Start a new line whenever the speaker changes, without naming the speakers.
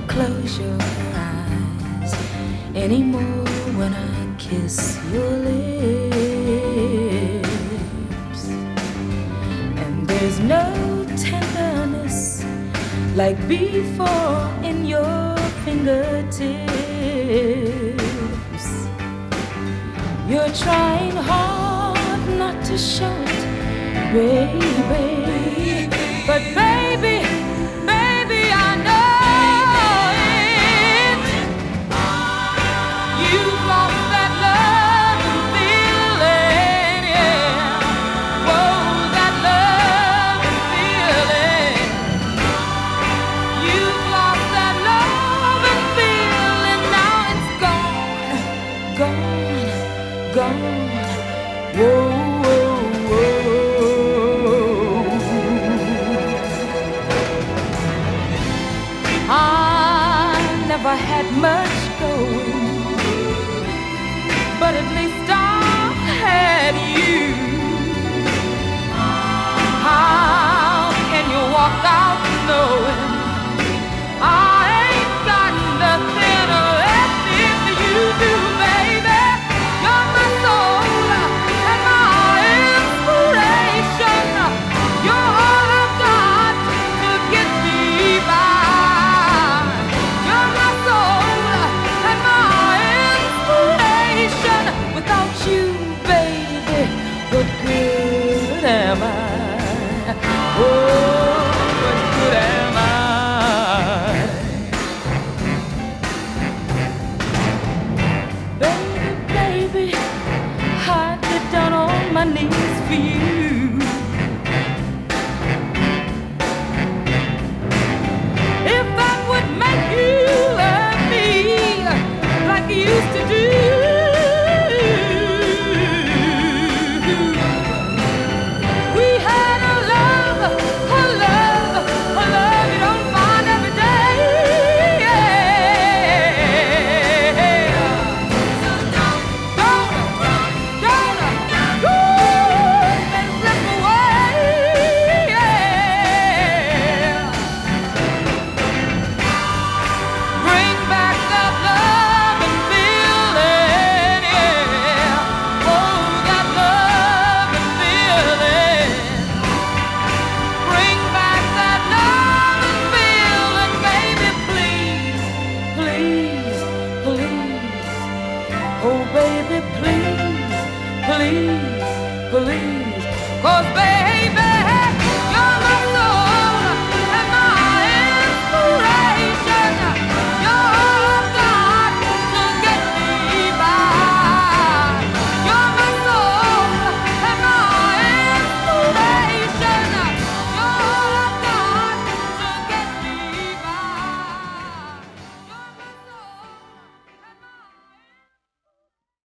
close your eyes anymore when I kiss your lips. And there's no tenderness like before in your fingertips. You're trying hard not to show it, baby, but baby, baby, I know it. You've lost that love and feeling, yeah. Whoa, that love and feeling. You've lost that love and feeling. Now it's gone, gone, gone. Whoa. I never had much going,